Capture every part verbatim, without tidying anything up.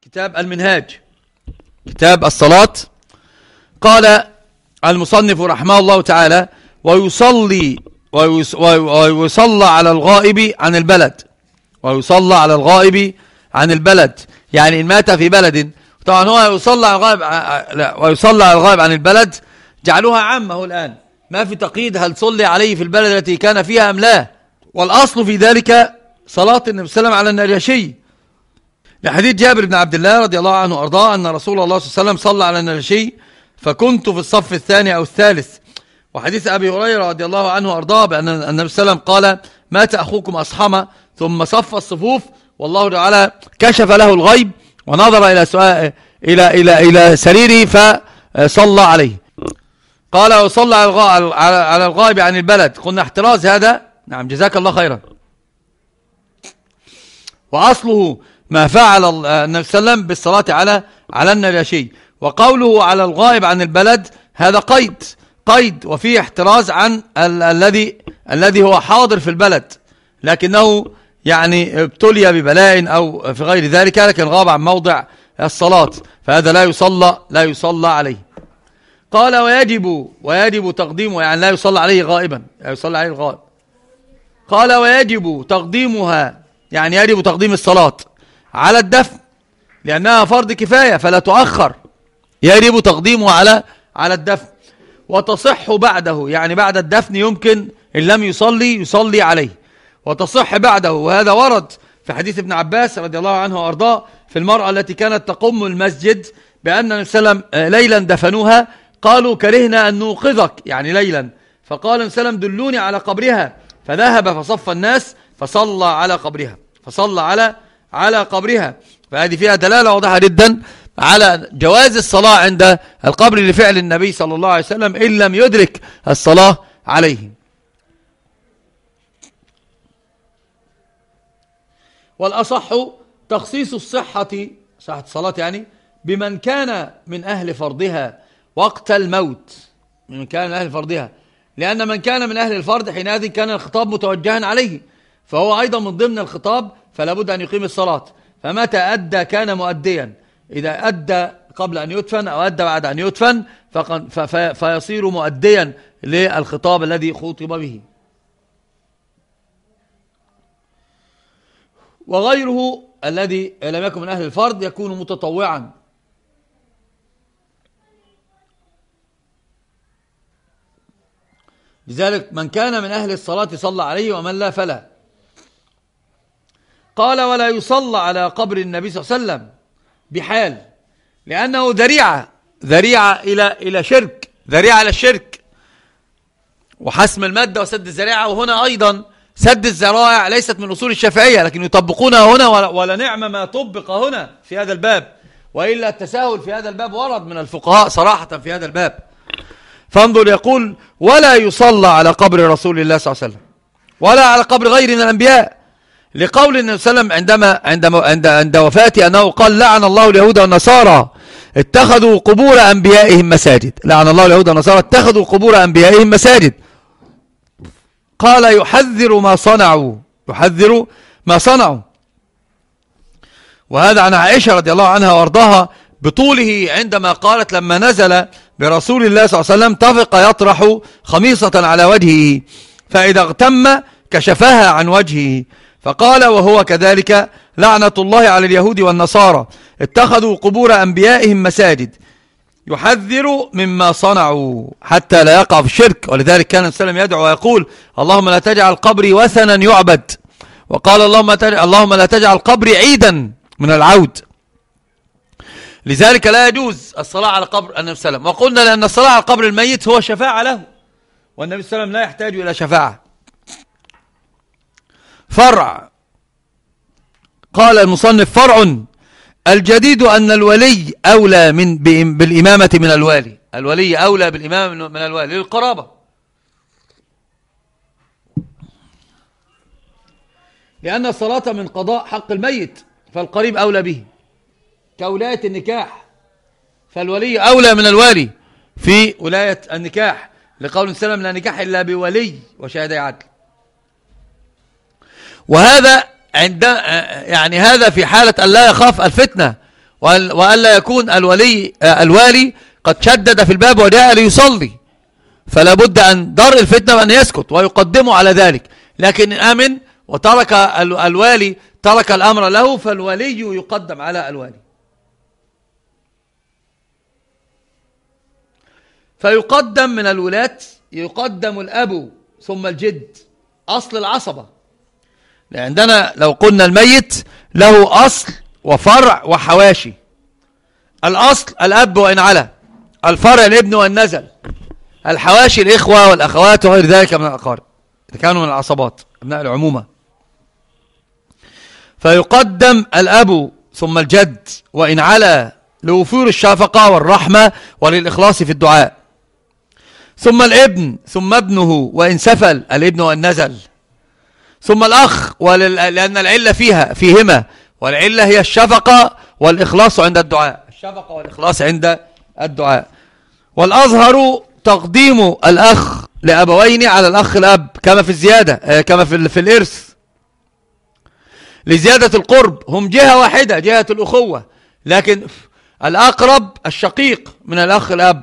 كتاب المنهاج كتاب الصلاة. قال المصنف رحمه الله تعالى: ويصلي ويصلى على الغائب عن البلد ويصلى على الغائب عن البلد يعني إن مات في بلد. طبعا هو يصلى على الغائب لا ويصلى على الغائب عن البلد جعلوها عامة. هو الآن ما في تقييد هل صلي عليه في البلد التي كان فيها أم لا، والأصل في ذلك صلاة النبي صلى الله عليه وسلم على النجاشي لحديث جابر بن عبد الله رضي الله عنه وأرضاه أن رسول الله صلى الله عليه وسلم صلى على النجاشي فكنت في الصف الثاني أو الثالث. وحديث أبي هريرة رضي الله عنه وأرضاه بأن النبي صلى الله عليه وسلم قال: مات أخوكم أصحم ثم صف الصفوف والله تعالى كشف له الغيب ونظر إلى سؤال إلى إلى إلى سريره فصلى عليه. قال: وصلى على الغائب عن البلد. قلنا احتراز هذا. نعم جزاك الله خيرا. وأصله ما فعل النبي صلى الله عليه وسلم بالصلاة على على النجاشي. وقوله على الغائب عن البلد هذا قيد قيد وفيه احتراز عن ال الذي الذي هو حاضر في البلد لكنه يعني ابتلي ببلاء أو في غير ذلك لكن غاب عن موضع الصلاة، فهذا لا يصلى لا يصلى عليه. قال: ويجب ويجب تقديمه يعني لا يصلى عليه غائبا لا يصلى عليه الغائب. قال: ويجب تقديمها يعني يجب تقديم الصلاة على الدفن لأنها فرض كفاية فلا تؤخر، يجب تقديمه على على الدفن. وتصح بعده يعني بعد الدفن يمكن إن لم يصلي يصلي عليه وتصح بعده. وهذا ورد في حديث ابن عباس رضي الله عنه وأرضاه في المرأة التي كانت تقوم المسجد بأن النبي صلى الله عليه وسلم ليلا دفنوها قالوا: كرهنا أن نوقظك يعني ليلا، فقال النبي صلى الله عليه وسلم: دلوني على قبرها، فذهب فصف الناس فصلى على قبرها فصلى على على قبرها. فهذه فيها دلالة واضحة جدا على جواز الصلاة عند القبر لفعل النبي صلى الله عليه وسلم إن لم يدرك الصلاة عليه. والأصح تخصيص الصحة صحة الصلاة يعني بمن كان من أهل فرضها وقت الموت، من كان من أهل فرضها، لأن من كان من أهل الفرض حينئذ كان الخطاب متوجها عليه فهو أيضا من ضمن الخطاب فلا بد أن يقيم الصلاة. فمتى أدى كان مؤديا، إذا أدى قبل أن يدفن أو أدى بعد أن يدفن فيصير مؤديا للخطاب الذي خطب به. وغيره الذي لم يكن من أهل الفرض يكون متطوعا. لذلك من كان من أهل الصلاة صلى عليه ومن لا فلا. قال: ولا يصلى على قبر النبي صلى الله عليه وسلم بحال لأنه ذريعة ذريعة إلى إلى شرك ذريعة إلى الشرك وحسم المادة وسد الذريعة. وهنا أيضا سد الذرائع ليست من أصول الشافعية لكن يطبقونها هنا ولا نعم ما طبق هنا في هذا الباب، وإلا التساهل في هذا الباب ورد من الفقهاء صراحة في هذا الباب. فانظر يقول: ولا يصلى على قبر رسول الله صلى الله عليه وسلم ولا على قبر غير من الأنبياء لقول النبي صلى الله عليه وسلم عندما عندما عند عند وفاته أنه قال: لعن الله اليهود والنصارى اتخذوا قبور أنبيائهم مساجد. لعن الله اليهود والنصارى اتخذوا قبور أنبيائهم مساجد. قال: يحذر ما صنعوا يحذر ما صنعوا. وهذا عن عائشة رضي الله عنها وارضاها بطوله عندما قالت لما نزل برسول الله صلى الله عليه وسلم طفق يطرح خميصة على وجهه فإذا اغتم كشفها عن وجهه، فقال: وهو كذلك لعنة الله على اليهود والنصارى اتخذوا قبور أنبيائهم مساجد. يحذر مما صنعوا حتى لا يقع في الشرك. ولذلك كان النبي صلى الله عليه وسلم يدعو ويقول: اللهم لا تجعل قبري وثنا يعبد. وقال: اللهم, اللهم لا تجعل قبري عيدا من العود. لذلك لا يجوز الصلاة على قبر النبي صلى الله عليه وسلم. وقلنا لأن الصلاة على قبر الميت هو شفاعة له والنبي صلى الله عليه وسلم لا يحتاج إلى شفاعة. فرع. قال المصنف: فرع الجديد أن الولي أولى من بالإمامة من الوالي. الولي أولى بالإمامة من الوالي للقرابة، لأن الصلاة من قضاء حق الميت فالقريب أولى به كولاية النكاح، فالولي أولى من الوالي في ولاية النكاح لقول السلام: لا نكاح إلا بولي وشهادة عدل. وهذا عند يعني هذا في حالة أن لا يخاف الفتنة وألا يكون الولي الوالي قد شدد في الباب وجاء ليصلي، فلا بد أن درء الفتنة وأن يسكت ويقدمه على ذلك. لكن أمن وترك الوالي ترك الأمر له، فالولي يقدم على الوالي. فيقدم من الولاة، يقدم الأب ثم الجد، أصل العصبة. عندنا لو قلنا الميت له أصل وفرع وحواشي. الأصل الأب وإن علا، الفرع الابن وإن نزل، الحواشي الإخوة والأخوات وغير ذلك من الأقارب إذا كانوا من العصبات أبناء العمومة. فيقدم الأب ثم الجد وإن علا لوفور الشفقة والرحمة وللإخلاص في الدعاء، ثم الابن ثم ابنه وإن سفل، الابن وإن نزل، ثم الأخ ولل... لأن العلة فيها فيهما، والعلة هي الشفقة والإخلاص عند الدعاء، الشفقة والإخلاص عند الدعاء. والأظهر تقديم الأخ لأبوين على الأخ الأب كما في الزيادة، كما في, في الإرث لزيادة القرب. هم جهة واحدة، جهة الأخوة، لكن الأقرب الشقيق من الأخ الأب.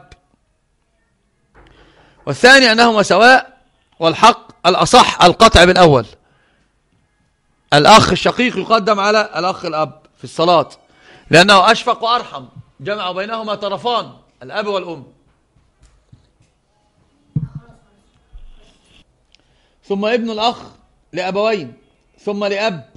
والثاني أنهما سواء، والحق الأصح القطع بالأول. الأخ الشقيق يقدم على الأخ الأب في الصلاة لأنه أشفق وأرحم، جمع بينهما طرفان الأب والأم. ثم ابن الأخ لأبوين، ثم لأب،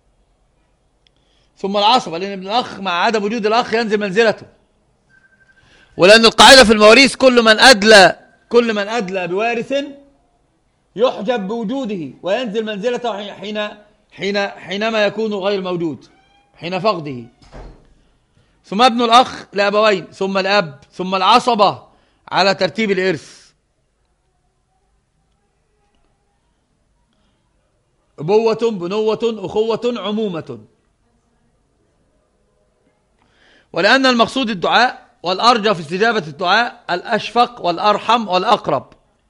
ثم العصبة، لأن ابن الأخ مع عدم وجود الأخ ينزل منزلته. ولأن القاعدة في المواريث كل من أدلى كل من أدلى بوارث يحجب بوجوده وينزل منزلته حين حين حينما يكون غير موجود، حين فقده. ثم ابن الأخ لأبوين، ثم الأب، ثم العصبة على ترتيب الإرث. أبوة، بنوة، أخوة، عمومة. ولأن المقصود الدعاء، والأرجى في استجابة الدعاء الأشفق والأرحم والأقرب.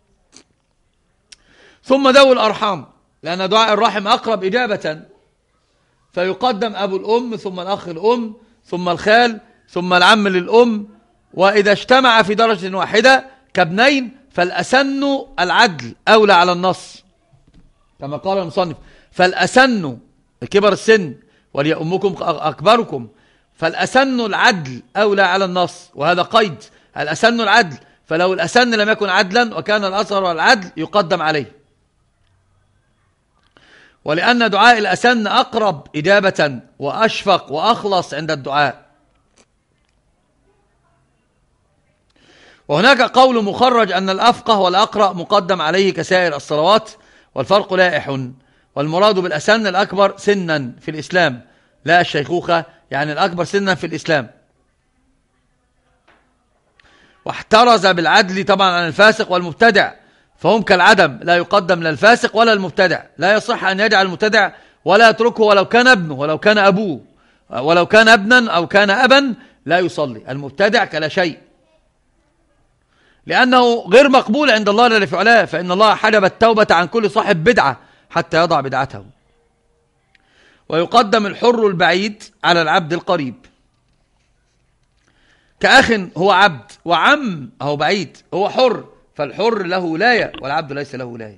ثم ذوي الأرحام، لأن دعاء الرحم أقرب إجابة، فيقدم أبو الأم، ثم الأخ الأم، ثم الخال، ثم العم للأم. وإذا اجتمع في درجة واحدة كابنين فالأسن العدل أولى على النص، كما قال المصنف: فالأسن كبر السن وليأمكم أكبركم، فالأسن العدل أولى على النص. وهذا قيد، الأسن العدل، فلو الأسن لم يكن عدلا وكان الأصغر العدل يقدم عليه. ولأن دعاء الأسن أقرب إجابة وأشفق وأخلص عند الدعاء. وهناك قول مخرج أن الأفقه والأقرأ مقدم عليه كسائر الصلوات، والفرق لائح. والمراد بالأسن الأكبر سنا في الإسلام، لا الشيخوخة، يعني الأكبر سنا في الإسلام. واحترز بالعدل طبعا عن الفاسق والمبتدع، فهم كالعدم، لا يقدم لا الفاسق ولا المبتدع. لا يصح أن يجعل المبتدع ولا يتركه ولو كان ابنه ولو كان أبوه ولو كان ابنا أو كان أبا، لا يصلي. المبتدع كلا شيء، لأنه غير مقبول عند الله لا لفعله، فإن الله حجب التوبة عن كل صاحب بدعة حتى يضع بدعته. ويقدم الحر البعيد على العبد القريب، كأخ هو عبد، وعم هو بعيد هو حر، فالحر له ولاية والعبد ليس له ولاية.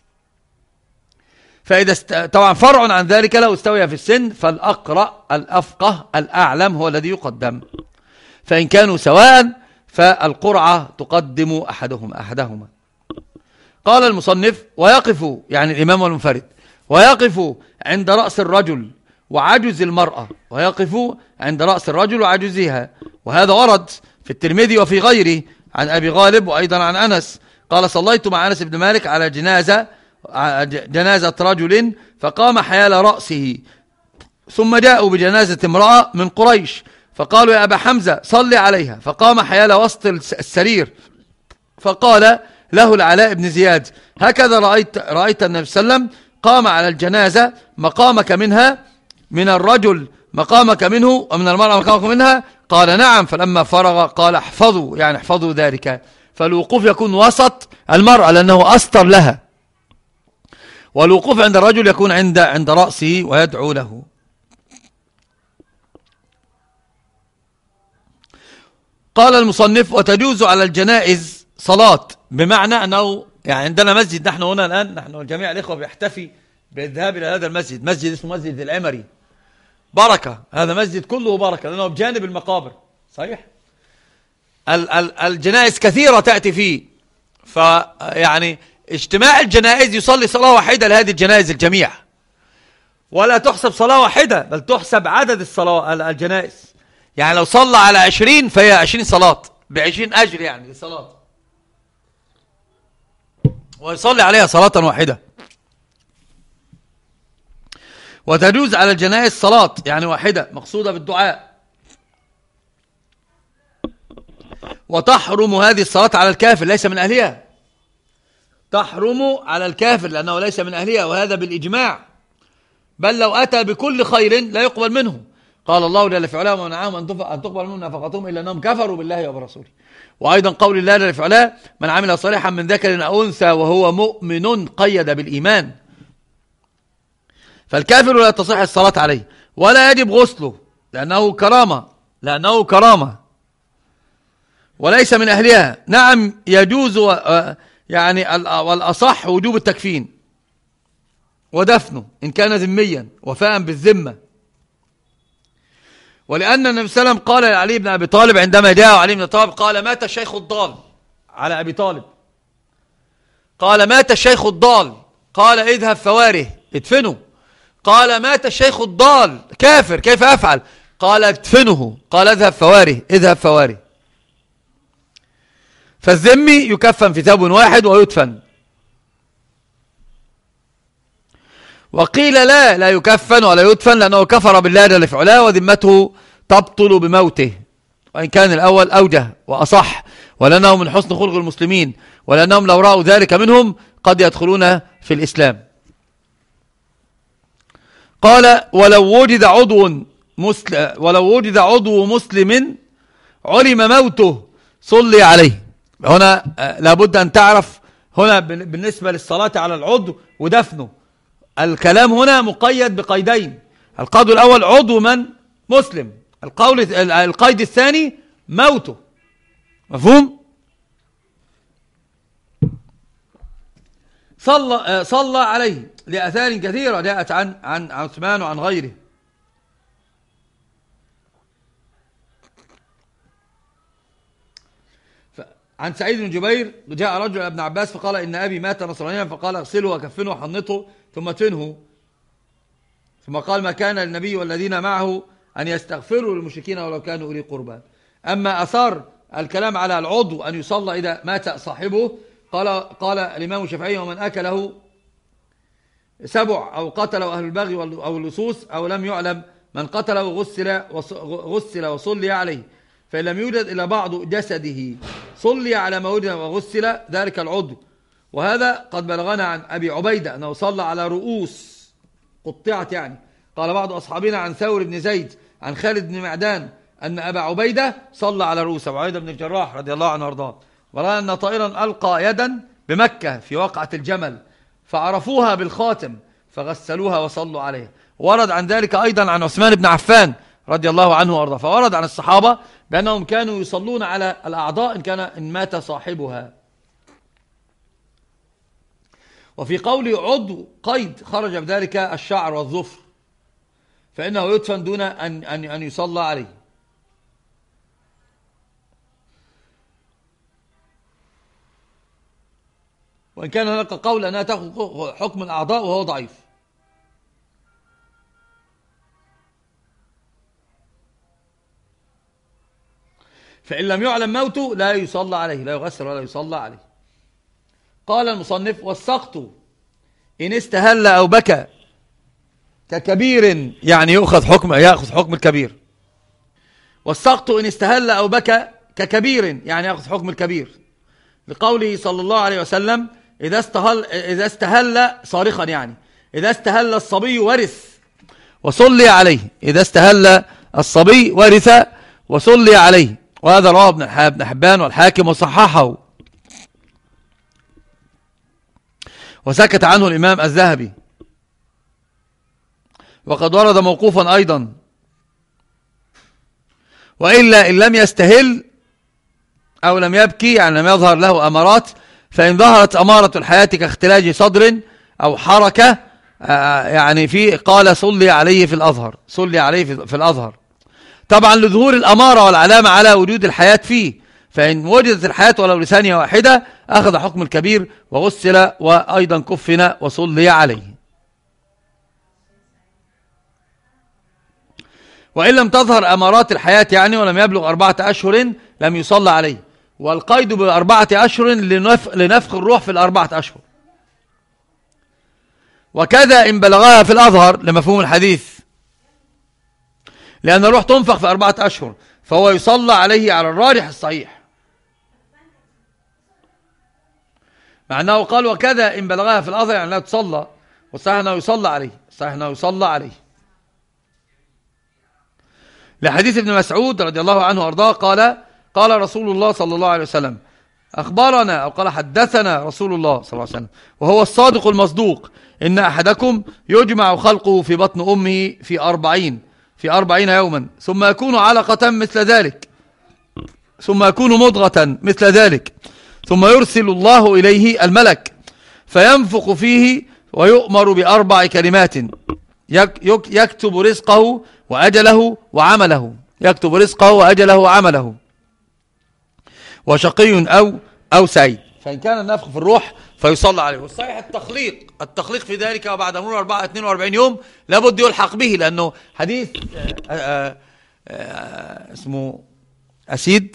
فإذا است... طبعا فرع عن ذلك لو استوي في السن فالأقرأ الأفقه الأعلم هو الذي يقدم. فإن كانوا سواء فالقرعة تقدم أحدهما أحدهما. قال المصنف: ويقف، يعني الإمام والمنفرد، ويقف عند رأس الرجل وعجز المرأة، ويقف عند رأس الرجل وعجزها. وهذا ورد في الترمذي وفي غيره عن أبي غالب وأيضا عن أنس قال: صليت مع أنس بن مالك على جنازة جنازة رجل فقام حيال رأسه، ثم جاءوا بجنازة امرأة من قريش فقالوا: يا أبا حمزة صلي عليها، فقام حيال وسط السرير، فقال له العلاء بن زياد: هكذا رأيت, رأيت النبي صلى الله عليه وسلم قام على الجنازة مقامك منها، من الرجل مقامك منه ومن المرأة مقامك منها؟ قال: نعم. فلما فرغ قال: احفظوا، يعني احفظوا ذلك. فالوقوف يكون وسط المرأة لأنه أستر لها، والوقوف عند الرجل يكون عند عند رأسه ويدعو له. قال المصنف: وتجوز على الجنائز صلاة، بمعنى أنه يعني عندنا مسجد، نحن هنا الآن، نحن جميع الإخوة بيحتفي بالذهاب إلى هذا المسجد، مسجد اسمه مسجد العمري، بركة، هذا مسجد كله بركة لأنه بجانب المقابر. صحيح؟ ال ال الجنائز كثيرة تأتي فيه، فيعني اجتماع الجنائز يصلي صلاة واحدة لهذه الجنائز الجميع، ولا تحسب صلاة واحدة بل تحسب عدد الصلاة الجنائز. يعني لو صلى على عشرين فهي عشرين صلاة بعشرين أجر يعني للصلاة، ويصلي عليها صلاة واحدة. وتجوز على الجنائز صلاة يعني واحدة مقصودة بالدعاء، وتحرم هذه الصلاة على الكافر ليس من أهلها، تحرم على الكافر لأنه ليس من أهلها، وهذا بالإجماع، بل لو أتى بكل خير لا يقبل منه. قال الله جل في علاه: ومنعهم أن تقبل منهم نفقتهم إلا أنهم كفروا بالله وبرسوله. وأيضا قول الله جل في علاه: من عمل صالحا من ذكر أو أنثى وهو مؤمن، قيد بالإيمان. فالكافر لا تصح الصلاة عليه ولا يجب غسله لأنه كرامة، لأنه كرامة وليس من أهلها. نعم يجوز يعني والأصح وجوب التكفين ودفنه إن كان ذميا وفاء بالذمة، ولأن النبي صلى الله عليه وسلم قال لعلي بن أبي طالب عندما جاء علي بن أبي طالب قال: مات الشيخ الضال على أبي طالب، قال: مات الشيخ الضال، قال: اذهب فواره ادفنه، قال: مات الشيخ الضال كافر كيف أفعل؟ قال: ادفنه، قال: اذهب فواره اذهب فواره. فالذمي يكفن في ثوب واحد ويدفن. وقيل لا لا يكفن ولا يدفن لأنه كفر بالله جل في علاه وذمته تبطل بموته، وإن كان الأول أوجه وأصح، ولأنه من حسن خلق المسلمين، ولأنهم لو رأوا ذلك منهم قد يدخلون في الإسلام. قال: ولو وجد عضو مسلم ولو وجد عضو مسلم علم موته صلي عليه. هنا لابد أن تعرف هنا بالنسبة للصلاة على العضو ودفنه، الكلام هنا مقيد بقيدين. القيد الأول عضو من مسلم، القول القيد الثاني موته. مفهوم؟ صلى صلى عليه لآثار كثيرة جاءت عن عن عثمان وعن غيره. عن سعيد بن جبير: جاء رجل ابن عباس فقال: إن أبي مات نصرانيا، فقال: اغسله وكفنه وحنطه ثم تنه. ثم قال: ما كان للنبي والذين معه أن يستغفروا للمشركين ولو كانوا أولي قربى. أما أثار الكلام على العضو أن يصلى إذا مات صاحبه، قال قال الإمام الشافعي: ومن أكله سبع أو قتله أهل البغي أو اللصوص أو لم يعلم من قتله غسل غسل وصلي عليه، فإن لم يوجد إلا بعض جسده صلي على ما وجد وغسل ذلك العضو. وهذا قد بلغنا عن أبي عبيدة أنه صلى على رؤوس قطعت. يعني قال بعض أصحابنا عن ثور بن زيد عن خالد بن معدان أن أبا عبيدة صلى على رؤوس أبو عبيدة بن الجراح رضي الله عنه وارضاه، ورأى أن طائرا ألقى يدا بمكة في وقعة الجمل فعرفوها بالخاتم فغسلوها وصلوا عليها. ورد عن ذلك أيضا عن عثمان بن عفان رضي الله عنه وارضاه. فورد عن الصحابة بأنهم كانوا يصلون على الأعضاء إن كان إن مات صاحبها. وفي قول عضو قيد خرج بذلك الشعر والظفر، فإنه يدفن دون أن أن أن يصلى عليه. وإن كان هناك قول أنها تأخذ حكم الأعضاء وهو ضعيف. فإن لم يعلم موته لا يصلى عليه، لا يغسل ولا يصلى عليه. قال المصنف: والسقط إن استهل أو بكى ككبير، يعني يأخذ حكم يأخذ حكم الكبير. والسقط إن استهل أو بكى ككبير، يعني يأخذ حكم الكبير، لقوله صلى الله عليه وسلم: إذا استهل إذا استهل صارخا، يعني إذا استهل الصبي ورث وصلي عليه. إذا استهل الصبي ورث وصلي عليه. وهذا رواه ابن حبان والحاكم وصححه، وسكت عنه الإمام الذهبي. وقد ورد موقوفا أيضا: وإلا إن لم يستهل أو لم يبكي يعني لم يظهر له أمارات. فإن ظهرت أمارة الحياة كاختلاج صدر أو حركة يعني في قال صلي عليه في الأظهر، صلي عليه في الأظهر، طبعا لظهور الأمارة والعلامة على وجود الحياة فيه. فإن وجدت الحياة ولو لثانية واحدة أخذ حكم الكبير وغسل وأيضا كفن وصلي عليه. وإن لم تظهر أمارات الحياة يعني ولم يبلغ أربعة أشهر لم يصلى عليه. والقيد بأربعة أشهر لنفخ, لنفخ الروح في الأربعة أشهر. وكذا إن بلغها في الأظهر لمفهوم الحديث، لأن الروح تنفخ في أربعة أشهر، فهو يصلى عليه على الراجح الصحيح، مع أنه قال وكذا إن بلغها في الأظهر يعني لا تصلى، والصحيح أنه يصلى عليه، الصحيح أنه يصلى عليه، لحديث ابن مسعود رضي الله عنه وأرضاه قال قال رسول الله صلى الله عليه وسلم أخبرنا أو قال حدثنا رسول الله صلى الله عليه وسلم وهو الصادق المصدوق إن أحدكم يجمع خلقه في بطن أمه في أربعين في أربعين يوما ثم يكون علقة مثل ذلك ثم يكون مضغة مثل ذلك ثم يرسل الله إليه الملك فينفخ فيه ويؤمر بأربع كلمات يكتب رزقه وأجله وعمله يكتب رزقه وأجله وعمله وشقي أو أو سعيد. فإن كان النفخ في الروح فيصلى عليه. والصحيح التخليق التخليق في ذلك وبعد مرور أربعة اثنين وأربعين يوم لابد يلحق به، لأنه حديث آآ آآ آآ اسمه أسيد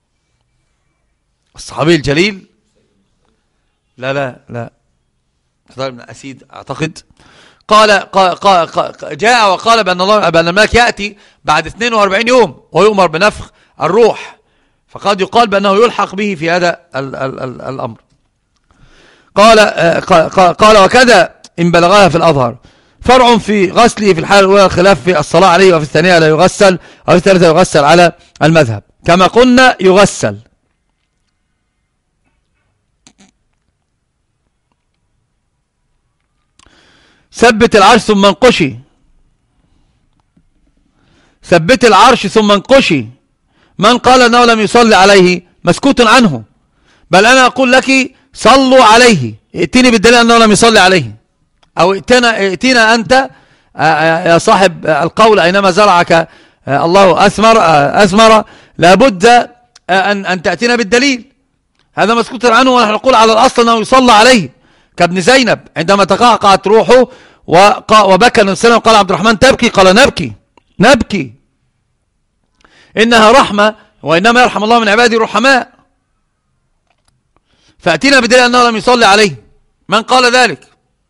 الصحابي الجليل، لا لا لا ابن أسيد أعتقد، قال, قال, قال, قال جاء وقال بأن الله بأن الملك يأتي بعد اثنين وأربعين يوم ويؤمر بنفخ الروح، فقد يقال بأنه يلحق به في هذا ال ال ال الأمر. قال, قال, قال وكذا إن بلغها في الأظهر. فرع في غسله في الحالة الأولى الخلاف في الصلاة عليه، وفي الثانية لا يغسل، وفي الثالثة يغسل على المذهب كما قلنا يغسل. ثبت العرش ثم انقشي، ثبت العرش ثم انقشي، من قال أنه لم يصلي عليه مسكوت عنه، بل أنا أقول لك صلوا عليه، ائتني بالدليل أنه لم يصلي عليه، أو ائتنا, ائتنا أنت يا صاحب القول أينما زرعك الله أثمر, أثمر لابد أن, أن تأتينا بالدليل. هذا مسكوت عنه، ونحن نقول على الأصل أنه يصلى عليه، كابن زينب عندما تقعقعت روحه وبكى النبي صلى الله عليه وسلم وقال عبد الرحمن تبكي، قال نبكي نبكي إنها رحمة وإنما يرحم الله من عباده الرحماء، فأتينا بدليل أنه لم يصلي عليه، من قال ذلك؟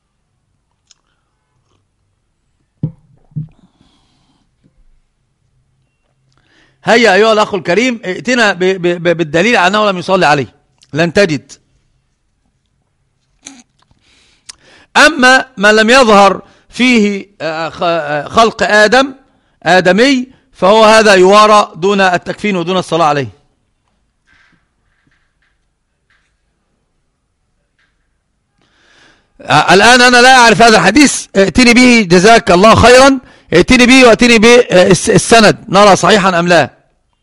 هيا أيها الأخ الكريم ائتنا بالدليل على أنه لم يصلي عليه، لن تجد. أما من لم يظهر فيه خلق آدم آدمي فهو هذا يوارى دون التكفين ودون الصلاة عليه. الآن أنا لا أعرف هذا الحديث، ائتني به جزاك الله خيرا، ائتني به واتني بالسند نرى صحيحا أم لا.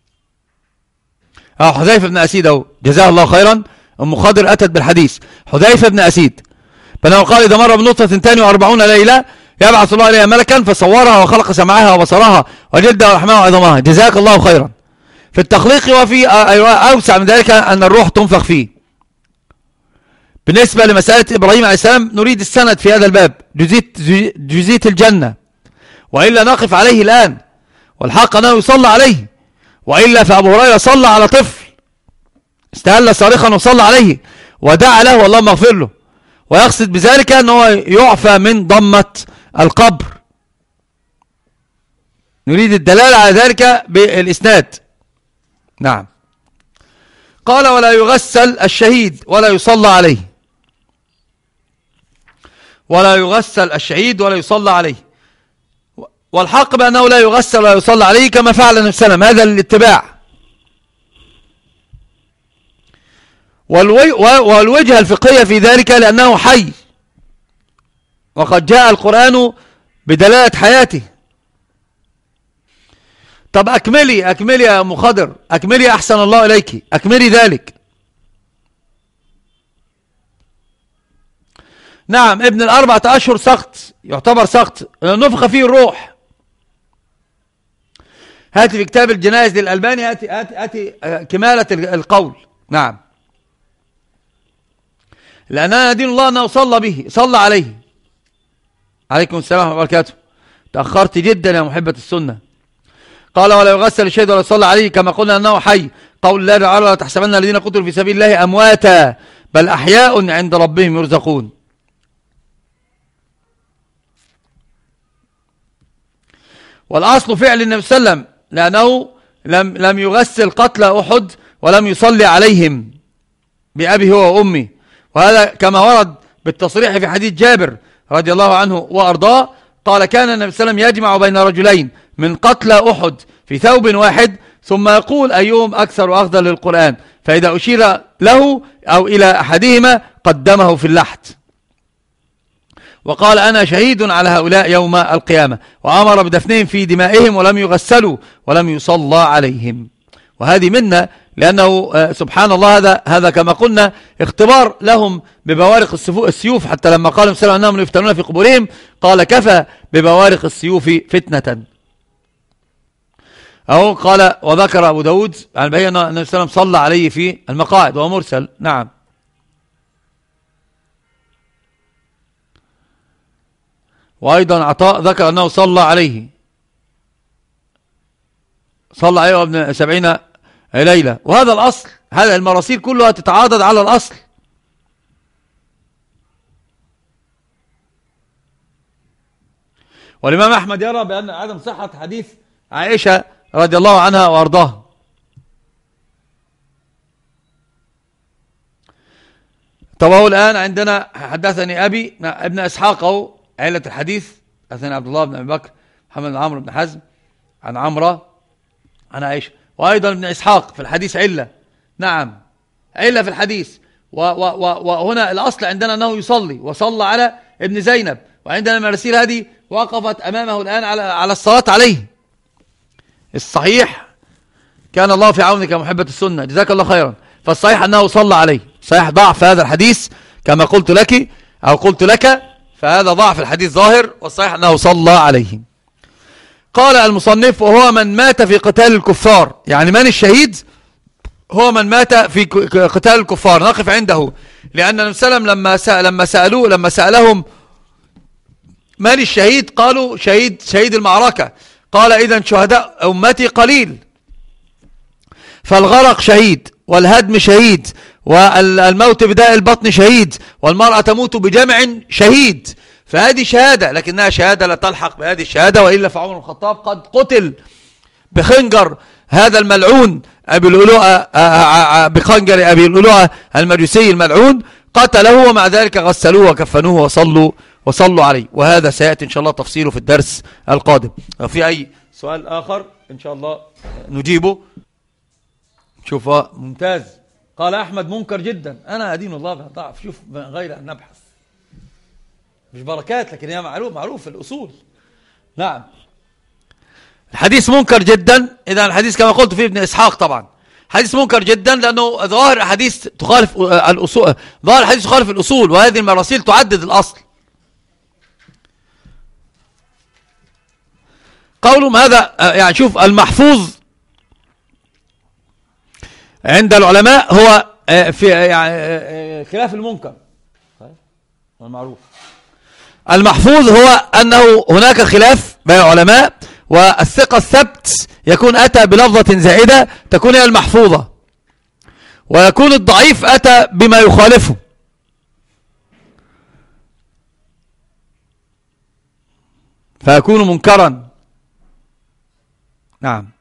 حذيفة بن أسيد جزاه الله خيرا، أم خضر أتت بالحديث حذيفة بن أسيد فإنه قال إذا مر بنطفة ثنتان وأربعون ليلة يبعث الله إليها ملكا فصورها وخلق سمعها وبصرها وجلدها ورحمها وعظمها، جزاك الله خيرا. في التخليق وفي أوسع من ذلك أن الروح تنفخ فيه. بالنسبة لمسألة إبراهيم عليه السلام نريد السند في هذا الباب، جزية, جزية الجنة، وإلا نقف عليه الآن، والحق أنه يصلى عليه، وإلا فأبو هريرة صلى على طفل استهل صارخا وصلى عليه ودعا له والله مغفر له، ويقصد بذلك أنه يعفى من ضمة القبر. نريد الدلالة على ذلك بالإسناد. نعم. قال ولا يغسل الشهيد ولا يصلى عليه، ولا يغسل الشهيد ولا يصلى عليه، والحق بأنه لا يغسل ولا يصلى عليه كما فعل النبي صلى الله عليه وسلم، هذا الاتباع. والوجهة الفقهية في ذلك لأنه حي، وقد جاء القرآن بدلالة حياته. طب أكملي أكملي يا أم خضر، أكملي أحسن الله إليك، أكملي ذلك. نعم، ابن الأربعة أشهر سقط، يعتبر سقط، نفخ فيه الروح. هاتي في كتاب الجنائز للألباني، هاتي, هاتي, هاتي كمالة القول. نعم، لأننا دين الله أنه صلى به، صلى عليه. عليكم السلام ورحمة الله وبركاته. تأخرت جدا يا محبة السنة. قال ولا يغسل الشهيد ولا يصلى عليه كما قلنا أنه حي. قول الله تعالى لا تحسبن الذين قتلوا في سبيل الله أمواتا بل أحياء عند ربهم يرزقون. والأصل فعل النبي صلى الله عليه وسلم، لأنه لم, لم يغسل قتل أحد ولم يصلي عليهم بأبي هو وأمي، وهذا كما ورد بالتصريح في حديث جابر رضي الله عنه وأرضاه. قال كان النبي صلى الله عليه وسلم يجمع بين رجلين من قتل أحد في ثوب واحد ثم يقول أيهم أكثر أخذا للقرآن، فإذا أشير له أو إلى أحدهما قدمه في اللحد، وقال أنا شهيد على هؤلاء يوم القيامة، وأمر بدفنهم في دمائهم ولم يغسلوا ولم يصلى عليهم. وهذه منا، لأنه سبحان الله هذا هذا كما قلنا اختبار لهم ببوارق السيوف، حتى لما قالوا سلام أنهم يفتنون في قبورهم قال كفى ببوارق السيوف فتنة. أو قال وذكر أبو داود عن بيان أن النبي صلى الله عليه وسلم صلى عليه في المقاعد وهو مرسل. نعم. وأيضا عطاء ذكر أنه صلى عليه، صلى عليه ابن سبعين ليلة. وهذا الأصل، هذا المراسيل كلها تتعاضد على الأصل. والإمام أحمد يرى بأن عدم صحة حديث عائشة رضي الله عنها وأرضاها. طب هو الآن عندنا حدثني أبي ابن إسحاق أو علة الحديث، حدثني عبد الله بن أبي بكر محمد بن عمرو بن حزم عن عمرة عن عائشة، وأيضا ابن إسحاق في الحديث علة. نعم، علة في الحديث. وهنا الأصل عندنا أنه يصلي وصلى على ابن زينب، وعندنا المراسيل هذه وقفت أمامه الآن على على الصلاة عليه. الصحيح كان الله في عونك يا محبة السنة، جزاك الله خيرا. فالصحيح أنه صلى عليه، صحيح ضعف هذا الحديث كما قلت لك أو قلت لك، فهذا ضعف الحديث ظاهر، والصحيح أنه صلى عليه. قال المصنف وهو من مات في قتال الكفار، يعني من الشهيد هو من مات في قتال الكفار. نقف عنده، لأن النبي صلى الله عليه وسلم لما سأل لما سألوه لما سألهم من الشهيد قالوا شهيد شهيد المعركة. قال إذن شهداء أمتي قليل، فالغرق شهيد، والهدم شهيد، والموت بداء البطن شهيد، والمرأة تموت بجمع شهيد. فهذه شهادة، لكنها شهادة لا تلحق بهذه الشهادة، وإلا فعمر بن الخطاب قد قتل بخنجر هذا الملعون أبي اللؤلؤة، بخنجر أبي اللؤلؤة المجوسي الملعون، قتله ومع ذلك غسلوه وكفنوه وصلوا وصلوا عليه. وهذا سيأتي إن شاء الله تفصيله في الدرس القادم. لو في أي سؤال آخر إن شاء الله نجيبه. شوف ممتاز. قال أحمد منكر جدا. أنا أدين الله ضعف، شوف من غير أن نبحث، مش بركات، لكن هي معروف معروف في الأصول. نعم، الحديث منكر جدا. إذا الحديث كما قلت فيه ابن إسحاق طبعا حديث منكر جدا، لأنه ظاهر الحديث تخالف الأصول، ظاهر الحديث تخالف الأصول، وهذه المراسيل تعدد الأصل. قولهم هذا يعني شوف المحفوظ عند العلماء هو في يعني خلاف المنكر. المعروف المحفوظ هو أنه هناك خلاف بين العلماء، والثقة الثبت يكون أتى بلفظة زائدة تكون هي المحفوظة، ويكون الضعيف أتى بما يخالفه. فيكون منكرا. نعم.